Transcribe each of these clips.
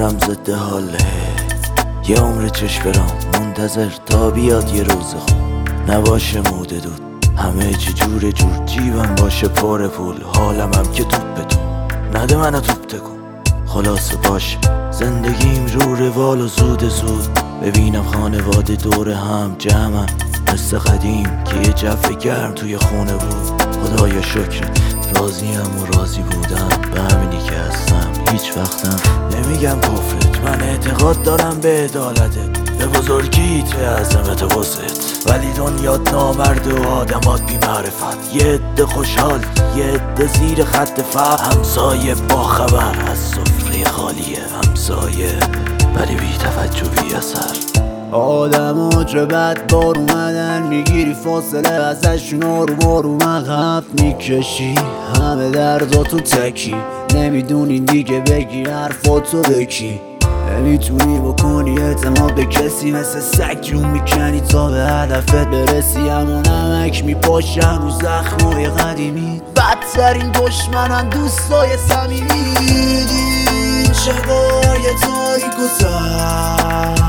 دارم ضد حاله، یه عمر چشم منتظر تا بیاد یه روز خوب، نباشه موده دود همه چی جور جیبم باشه پر پول، حالم هم که توپ به تو نده منو توپ تکون. خلاصه باش زندگیم رو روال و زود ببینم خانواده دور هم جمعم مثل قدیم که یه جفه گرم توی خونه بود. خدایا شکرت راضیم و راضی بودم به همینی که هستم، هیچ وقتم نمیگم کفرت، من اعتقاد دارم به عدالتت، به بزرگیت به عظمت وسعت، ولی دنیات نامرد و آدمات بی معرفت، یه عده خوشحال یه عده زیر خط فقر، همسایه با خبر از سفره خالیه همسایه ولی بی توجه بی اثر. آدم عجبت بار اومدن میگیری فاصله ازشون آروم عقب میکشی، همه درداتو تکی نمیدونی دیگه بگی حرفاتو بکی، نمیتونی بکنی اعتماد به کسی، مثل سگ جون میکنی تا به هدفت برسی، اما نمک میپاشن رو زخمای قدیمی، بدترین دشمنن دوستای صمیمی. این شبای تاریک و سرد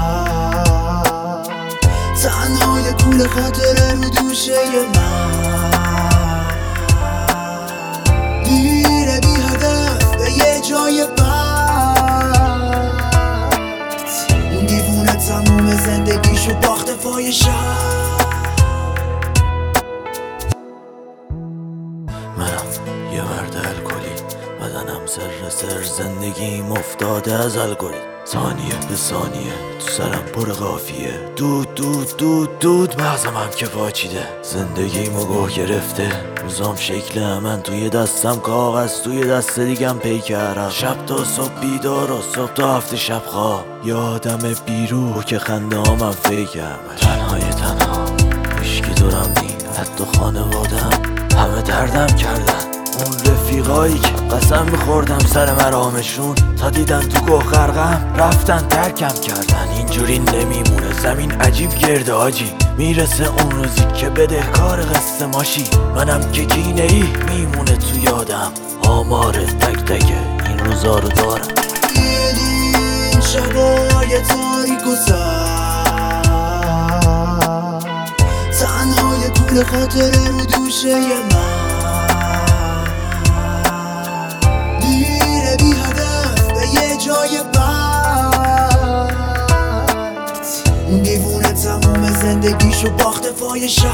تنهای کول خاطره رو دوشه من، میره بی هدف به یه جای بد، اون دیوونه تموم زندگیشو باخته پای شب. منم یه مرد الکلی، بدنم سر زندگیم افتاده از الگوریتم، ثانیه به ثانیه تو سرم پر قافیه، دود مغزم هم که پاچیده، زندگیمو گوه گرفته روزام شکل من، توی دستم کاغذ توی دست دیگم پیکرم، شب تا صبح بیدار و صبح تا هفته شب خواب، یه آدم بیروح که خنده من فیکم، تنها هیچکی دورم نی حتی خانوادم همه دردم کردن، اون رفیقایی که قسم میخوردم سر مرامشون تا دیدن تو گوه غرقم رفتن ترکم کردن. اینجوری نمیمونه زمین عجیب گرده آجی، میرسه اون روزی که بدهکار قصه ماشی، منم که کینه ای میمونه تو یادم، آمار تک تک این روزا رو دارم. این شبای تاریک و سرد تنهای کول خاطره رو دوشه من، میره بی هدف به یه جای بد، اون دیوونه تموم زندگیشو باخته پای شب.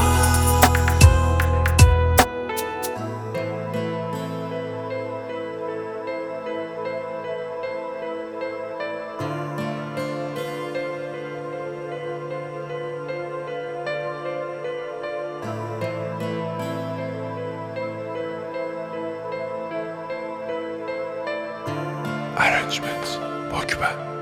Arrangements Bokba.